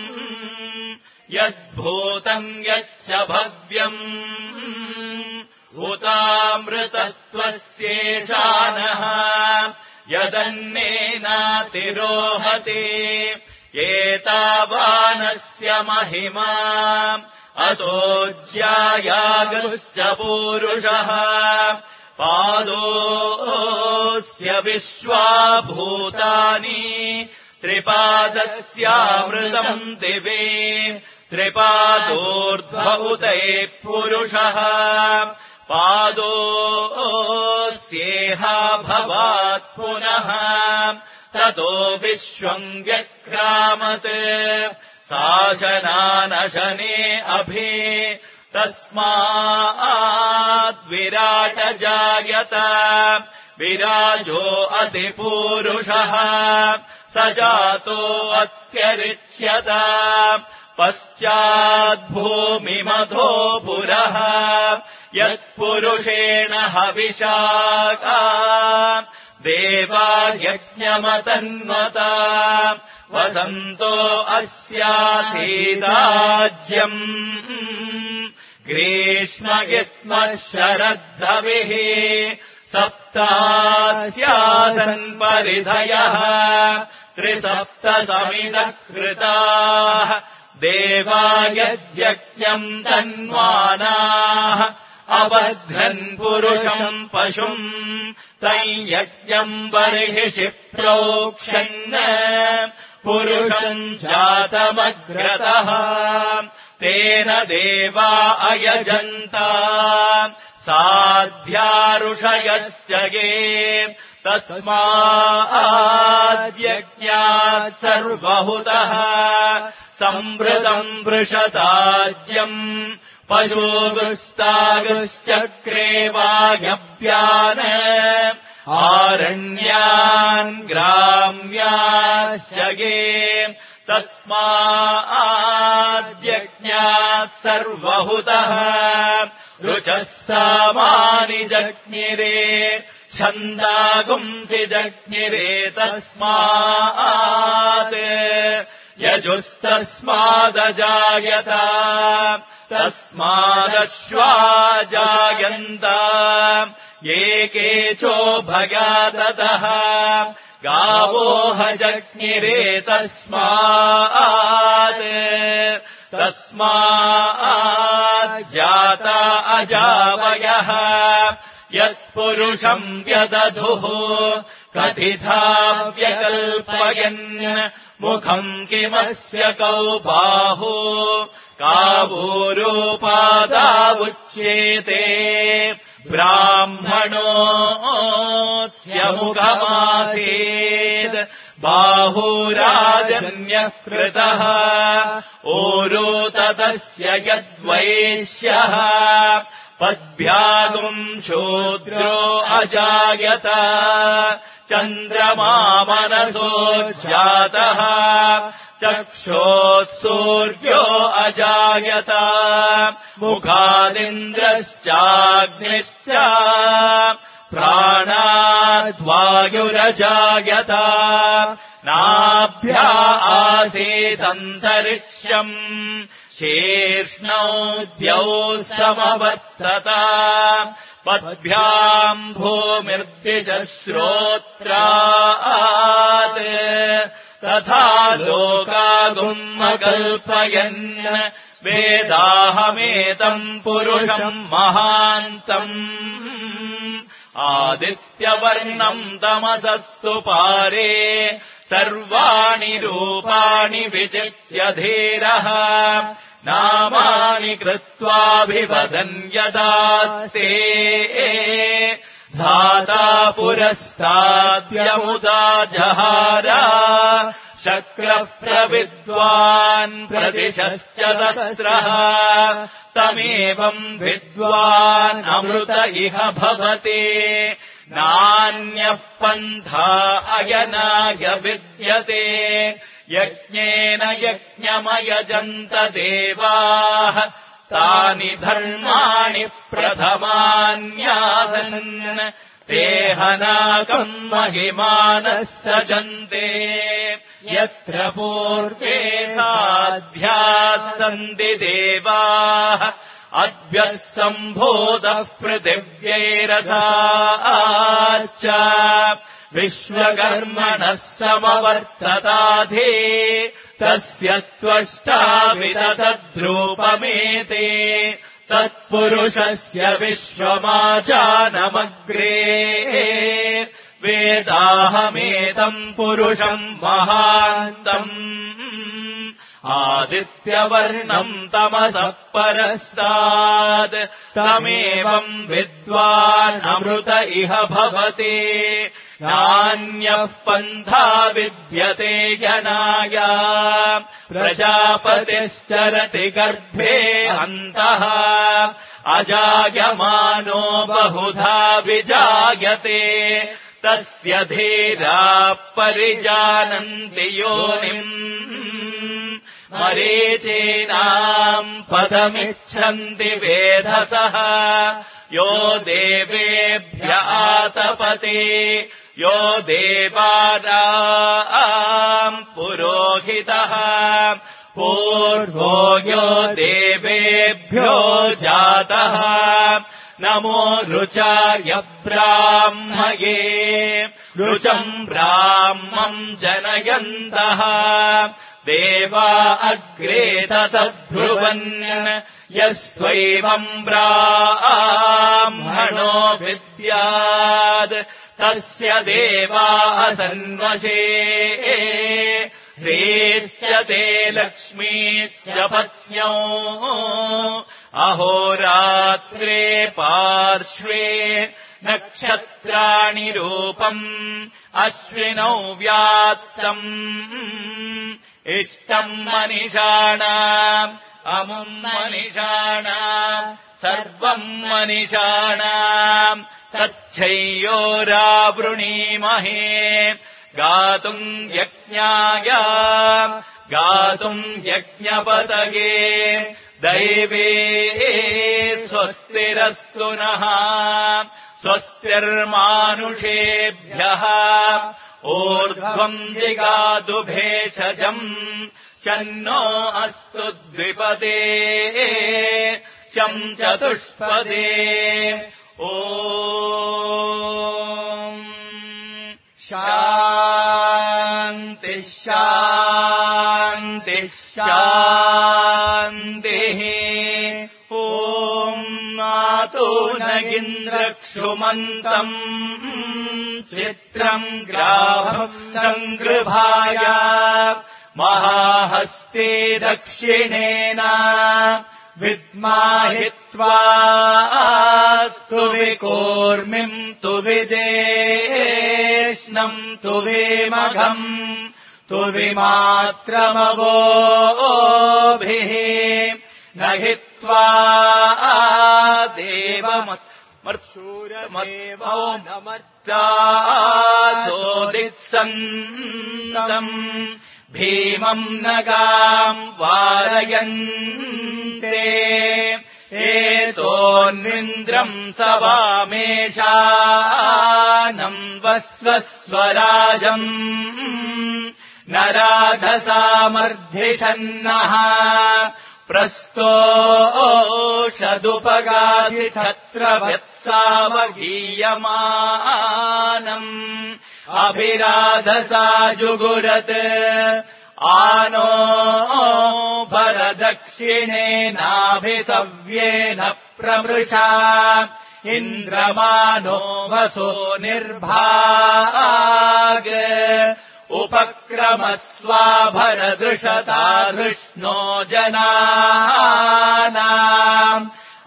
यद्भूतम् यच्च भव्यम् भूतामृतत्वस्येशानः यदन्नेनातिरोहते एतावानस्य महिमा अतो ज्यायागश्च पूरुषः पादोऽस्य विश्वाभूतानि त्रिपादस्यामृतम् दिवे त्रिपादोर्ध्वउतये पुरुषः पादोऽस्येहा भवात् पुनः ततो विश्वम् व्यक्रामत् शासनानशने अभि तस्माद्विराट जायत विराजो अतिपूरुषः स जातो अत्यरिच्यत पश्चाद्भूमिमधो पुरः यत्पुरुषेण हविषाका देवा यज्ञमतन्वता वसन्तो अस्यासीदाज्यम् ग्रीष्मयित्मः शरद्धविः सप्तास्यासन् परिधयः त्रिसप्तसमिदः कृताः देवा यज्ञम् तन्वानाः अबध्नन् पुरुषम् पशुम् तम् यज्ञम् बर्हिषि प्रोक्षन् पुरुषम् जातमग्रतः तेन देवा अयजन्ता साध्यारुषयश्च ये तस्माद्यज्ञात् सर्वहुतः संवृतम् वृषदाज्यम् पशुगुस्तागुश्चक्रे वायव्यान् आरण्यान् ग्राम्याश्च ये तस्माद्यज्ञात् सर्वहुतः रुचः सामानि जज्ञिरे छन्दागुंसि जज्ञिरे तस्मात् यजुस्तस्मादजायत तस्मादश्वा जायन्त ये केचो भगाततः गावोह जज्ञिरे तस्मात् जाता अजावयः यत्पुरुषम् व्यदधुः कथिथा व्यकल्पयन् मुखम् किमस्य कौ बाहु कावूरोपादावुच्येते ब्राह्मणोऽस्यमुखमासीत् बाहुराजन्यः कृतः ओरोततस्य यद्वैश्यः पद्भ्यागुम् शूद्रो अजायत चन्द्रमा मनसो जातः चक्षोः सूर्यो अजायत मुखादिन्द्रश्चाग्निश्च प्राणाद्वायुरजायत नाभ्या आसीदन्तरिक्षम् शीर्ष्णौ द्यौ समवर्तत पद्भ्याम् भूमिर्दिशश्रोत्रात् तथा लोकागुम्मकल्पयन् वेदाहमेतम् पुरुषम् महान्तम् आदित्यवर्णम् तमसस्तु पारे सर्वाणि रूपाणि विचित्य धीरः नामानि कृत्वाभिवदन् यदास्ते धाता पुरस्ताद्यमुदा जहार शक्रः प्रविद्वान् प्रतिशश्च तस्रः तमेवम् विद्वान् अमृत इह भवति नान्यः पन्था अयनाय विद्यते यज्ञेन यज्ञमयजन्त देवाः तानि धर्माणि प्रथमान्यासन् तेहनाकम् महिमानः सजन्ते यत्र पूर्वे साध्याः सन्ति देवाः अद्भ्यः सम्भूतः पृथिव्यैरथाच्च विश्वकर्मणः समवर्तताधे तस्य त्वष्टाविदतद्रूपमेते तत्पुरुषस्य विश्वमाचानमग्रे वेदाहमेतम् पुरुषम् महान्तम् आदित्यवर्णम् तमसः परस्तात् तमेवम् विद्वान् अमृत इह भवति नान्यः पन्था विद्यते जनाय प्रजापतिश्चरति गर्भे अन्तः अजायमानो बहुधा विजायते तस्य धीराः परिजानन्ति योनिम् मरीचीनाम् पदमिच्छन्ति वेधसः यो देवेभ्य आतपते यो देवानाम् पुरोहितः पूर्वो यो देवेभ्यो जातः नमो रुचाय ब्राह्मये रुचम् ब्राह्मम् जनयन्तः देवा अग्रे ततद्ब्रुवन् यस्त्वैवम् ब्राह्मणो विद्यात् तस्य देवा असन्वशे ह्रीश्च ते लक्ष्मीश्च पत्न्यौ अहोरात्रे पार्श्वे नक्षत्राणि रूपम् अश्विनौ व्यात्तम् इष्टम् मनिषाणाम् अमुम् मनिषाणाम् सर्वम् मनिषाणाम् तच्छय्योरावृणीमहे गातुम् यज्ञाय गातुम् यज्ञपतये दैवे स्वस्तिरस्तु नः स्वस्तिर्मानुषेभ्यः ऊर्ध्वम् जिगातु भेषजम् शन्नो अस्तु द्विपदे शं चतुष्पदे ॐ शान्तिः शान्तिः शान्तिः ॐ नातो नगिन्द्रक्षुमन्तम् चित्रम् ग्राभम् सङ्गृभाय महाहस्ते दक्षिणेन विद्माहित्वा तु विकूर्मिम् तु विदेष्णम् तु विमघम् तु विमात्रमवोभिः न हित्वा देवमर्शूरमेवो नमर्चासोदित्सन्दम् भीमम् नगाम् वारयन्ते एतोऽन्विन्द्रम् सवामेषानम् वस्वस्वराजम् न राधसामर्धिषन्नः प्रस्तोषदुपगाधिछत्रवत्सावगीयमानम् अभिराधसा जुगुरत् आनो भरदक्षिणेनाभिसव्येन प्रमृषा इन्द्रमानो वसो निर्भाग उपक्रमस्वाभरदृशताधृष्णो जनानाम्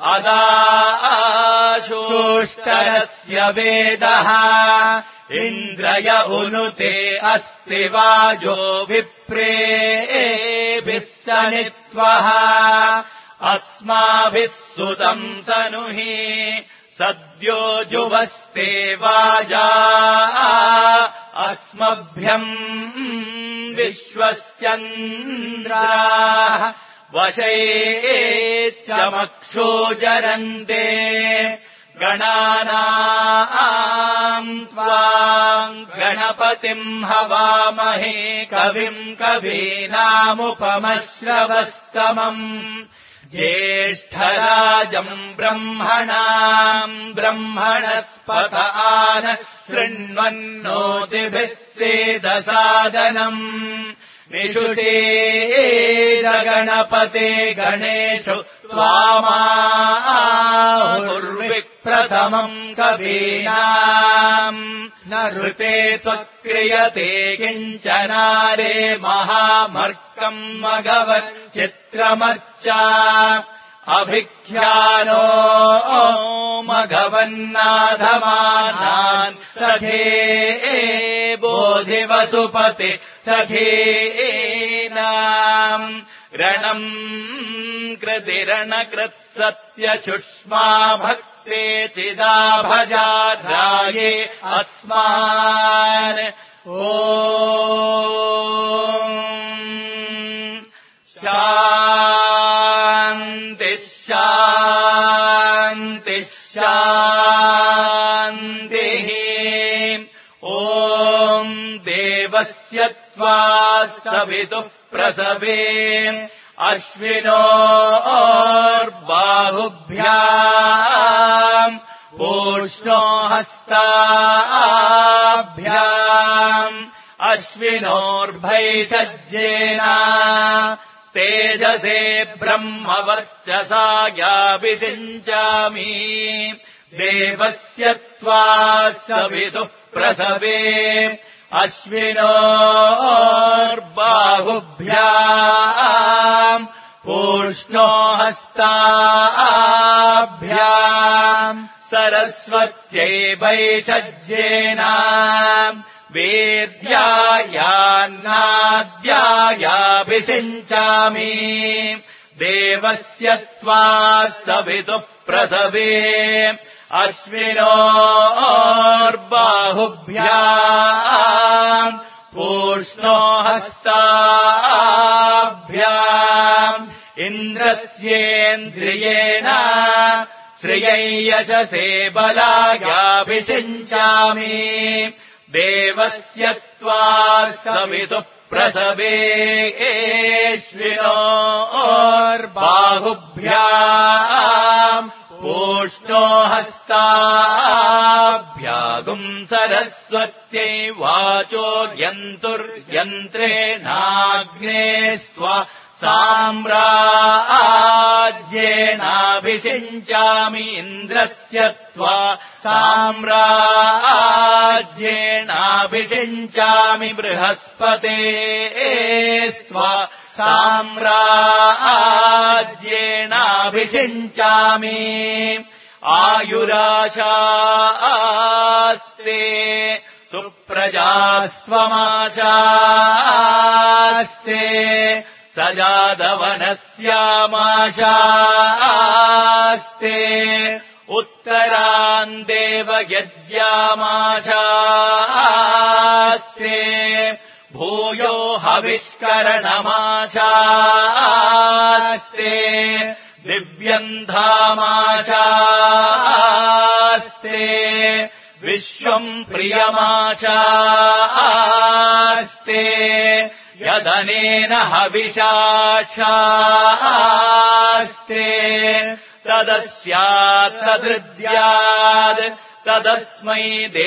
अदाशोष्टरस्य वेदः इन्द्रय उनुते अस्ति वाजो विप्रेभिः सनित्वः अस्माभिः सुतम् सनुहि सद्यो जुवस्ते वाजा अस्मभ्यम् विश्वश्चन्द्राः वशैश्चमक्षो जरन्ते गणानाम् त्वाम् गणपतिम् हवामहे कविम् कवीनामुपमश्रवस्तमम् ज्येष्ठराजम् ब्रह्मणाम् ब्रह्मणस्पत आनः शृण्वन्नोतिभिः सेदसादनम् निषुषेदगणपते गणेषु त्वामाहुर्विप्रथमम् कवीनाम् न ऋते त्वक्रियते किञ्चनारे महामर्कम् मघवच्चित्रमर्चा अभिख्यानो मघवन्नाधमानान् सखे बोधिवसुपते सखेनाम् रणम् कृतिरणकृत्सत्यशुष्मा भक्ते चिदाभजाराये अस्मान् ॐ शान्तिः शान्तिः शान्तिः ॐ देवस्य त्वा सवितुः प्रसवे अश्विनोर्बाहुभ्याम् पूष्णो हस्ताभ्याम् अश्विनोर्भैषज्येन तेजसे ब्रह्मवर्चसा याभिषिञ्चामि देवस्य त्वा सवितुः प्रसवे अश्विनोर्बाहुभ्याम् पूष्णो हस्ताभ्याम् सरस्वत्यै वैषज्येन वेद्यायान्नाद्यायाभिषिञ्चामि देवस्य त्वा सवितुः प्रसवे अश्विनोर्बाहुभ्याम् पूष्णो हस्ताभ्याम् इन्द्रस्येन्द्रियेण श्रियै यशसे बलायाभिषिञ्चामि देवस्य त्वा सवितुः प्रसवेश्विनोर्बाहुभ्याम् पूष्णो हस्ताभ्यागुम् सरस्वत्यै वाचो यन्तुर्यन्त्रेणाग्ने स्वा साम्राज्येनाभिषिञ्चामि इन्द्रस्य त्वा साम्राज्येनाभिषिञ्चामि बृहस्पते स्वा साम्राज्येनाभिषिञ्चामि आयुराशास्ते सुप्रजास्त्वमाशास्ते सजादवनस्यामाशास्ते उत्तरान् देवयज्ञामाशास्ते भूयो हविष्करणमाशास्ते दिव्यन्धामाशास्ते विश्वम् प्रियमाशास्ते यदनेन हविषाक्षास्ते तदस्यात् तदृद्यात् तदस्मै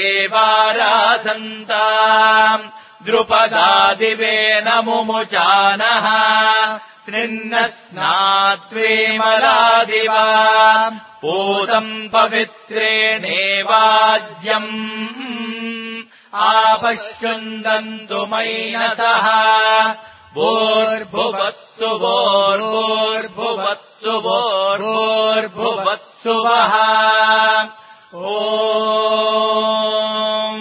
देवारासन्ताम् द्रुपदादिवेन मुमुचानः स्निन्नस्नात्वेमलादिवा पूतम् पवित्रेणेवाज्यम् आपश्यन्दन्तु मैनसः भूर्भुवस्सु भूर्भुवस्सु भूर्भुवस्सु वः ॐ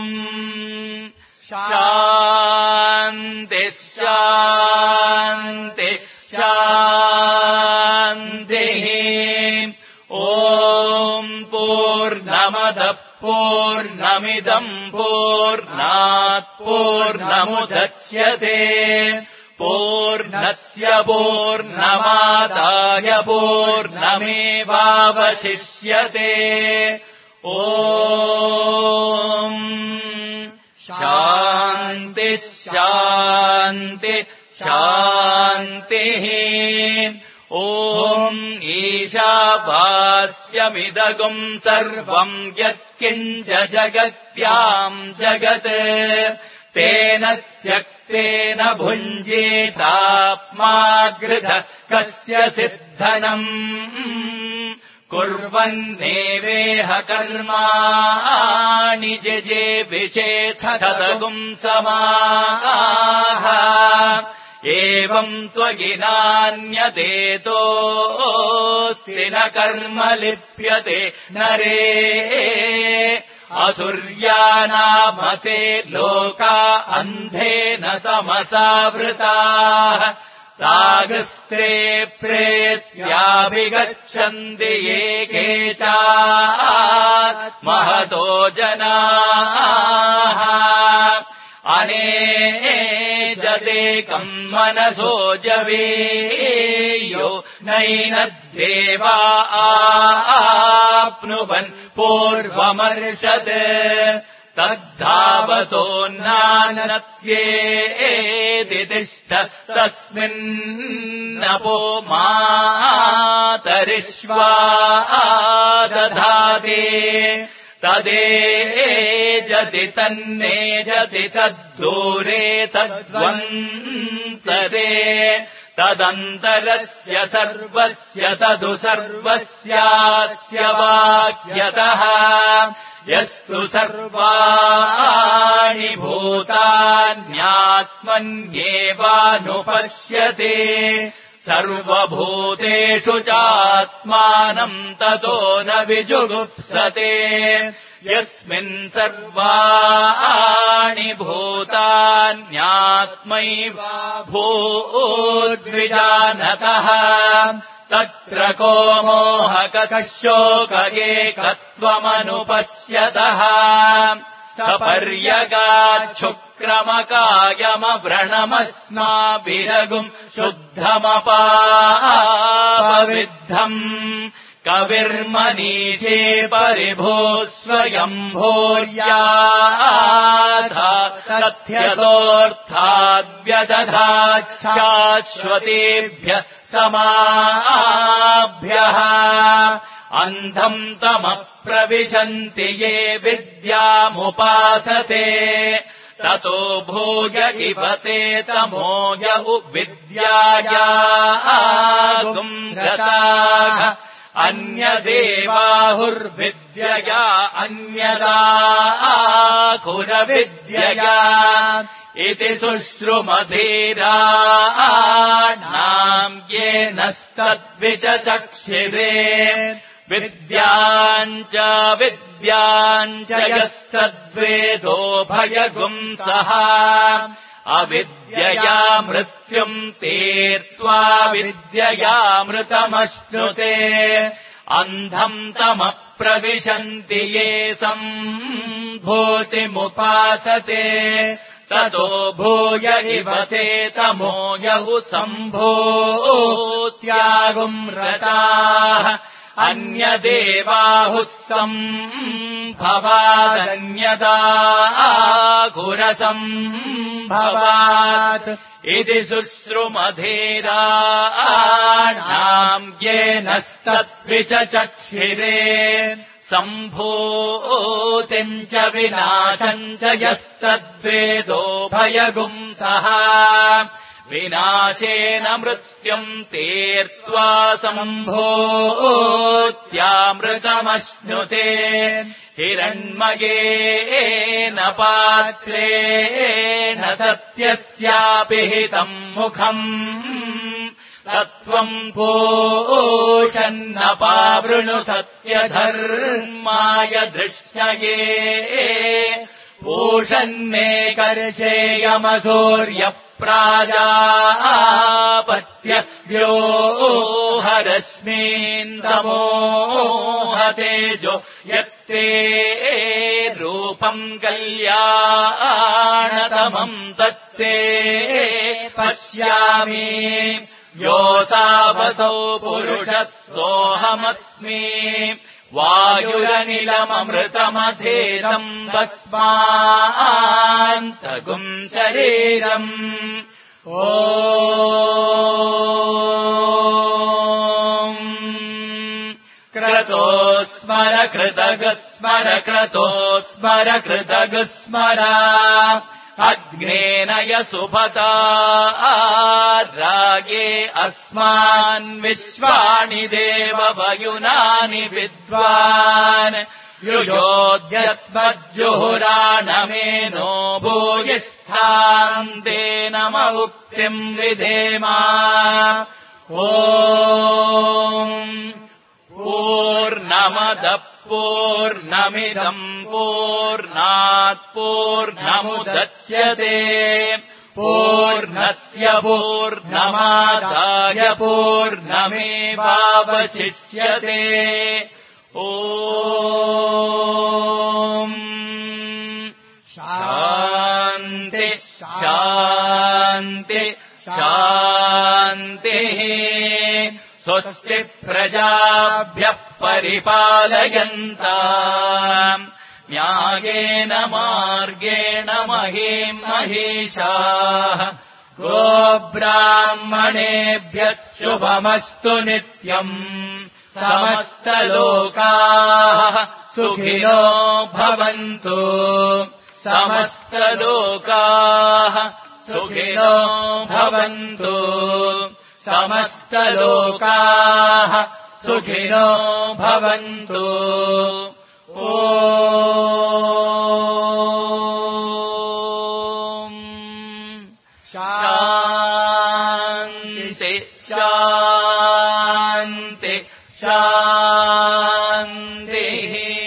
शान्तिः शान्तिः शान्तिः ॐ पूर्णमदः पूर्णमिदम् पूर्णात् पूर्णमुदच्यते पूर्णस्य पूर्णमादाय पूर्णमेवावशिष्यते ॐ शान्तिः शान्तिः शान्तिः ॐ ईशावास्यमिदगुम् सर्वम् यत्किञ्च जगत्याम् जगत् तेन त्यक्तेन भुञ्जीतात्मागृध कस्य सिद्धनम् कुर्वन्नेवेह कर्माणि जिजे विषेथदगुम् समाः एवम् त्वगिनान्यदेतोऽस्ति न कर्म लिप्यते नरे असुर्यानामते लोका अन्धेन तमसावृताः तागस्ते प्रेत्याभिगच्छन्ति ये केचात्महतो जनाः अनेजदेकम् मनसो जवेयो नैनद्देवा आप्नुवन् पूर्वमर्षत् तद्धावतोऽन्नानत्येदितिष्ठ तस्मिन्नपो मातरिष्वा दधाति तदेजति तन्नेजति तद्दूरे तद्वन्तरे तदन्तरस्य सर्वस्य तदु सर्वस्यास्य वाक्यतः यस्तु सर्वाणि भूतान्यात्मन्येवानुपश्यते सर्वभूतेषु चात्मानम् ततो न विजुगुप्सते यस्मिन् सर्वाणि भूतान्यात्मैव भूद्विजानतः तत्र को मोहकः शोक एकत्वमनुपश्यतः सपर्यगाच्छुक् क्रमकायमव्रणमस्माभिरगुम् शुद्धमपापविद्धम् कविर्मनीचे परिभो स्वयम्भोर्याथा तथ्यतोऽर्थाद्व्यदधाच्छाश्वतेभ्यः समाभ्यः अन्धम् तमप्रविशन्ति ये विद्यामुपासते ततो भोग इव ते तमोज विद्यायागुम् गताः अन्यदेवाहुर्विद्यया अन्यदाकुरविद्यया इति शुश्रुमधीराणाम् येनस्तद्विचचक्षिरे विद्याम् च यस्तद्वेदो भयगुंसः अविद्यया मृत्युम् तीर्त्वा विद्ययामृतमश्नुते अन्धम् तमप्रविशन्ति ये सम्भूतिमुपासते ततो भूय इव ते तमोजः सम्भूत्यागुम् रताः अन्यदेवाहुः सम्भवादन्यदाकुरसम्भवात् इति शुश्रुमधीराणाम् येनस्तद्विचचक्षिरे सम्भूतिम् च विनाशम् च यस्तद्वेदो भयगुंसः विनाशेन मृत्युम् तीर्त्वा सम्भूत्यामृतमश्नुते हिरण्मयेन पात्रेण सत्यस्यापि हितम् मुखम् तत्त्वम् पोषन्नपावृणु सत्यधर्माय दृष्टये पूषन्नेकर्षेयमसूर्यप्राजापत्य व्योहरश्मीन्दमोहतेजो यत्ते रूपम् कल्याणतमम् तत्ते पश्यामि योऽसावसौ पुरुषः सोऽहमस्मि वायुरनिलममृतमधेदम् भस्मान्तगुम् शरीरम् ॐ क्रतो स्मर कृतगस्मर क्रतो स्मर कृतगस्मर अग्नेन यसुभता रागे अस्मान् विश्वानि देववयुनानि विद्वान् युयोद्यस्मज्जुहुराणमेनो भूयिष्ठाम् तेनम उक्तिम् विधेमा ॐ पूर्णमदः पूर्णमिदम् पूर्णात् पूर्णमुदच्यते पूर्णस्य पूर्णमादाय पूर्णमेवावशिष्यते ॐ शान्ति शान्ति शान्तिः स्वस्ति प्रजाभ्यः परिपालयन्ताम् न्यायेन मार्गेण महीम् महिषाः गोब्राह्मणेभ्यः शुभमस्तु नित्यम् समस्तलोकाः सुखिनो भवन्तु समस्तलोकाः सुखिनो भवन्तु समस्तलोकाः सुखिनो भवन्तु ॐ शान्ति शान्ति शान्तिः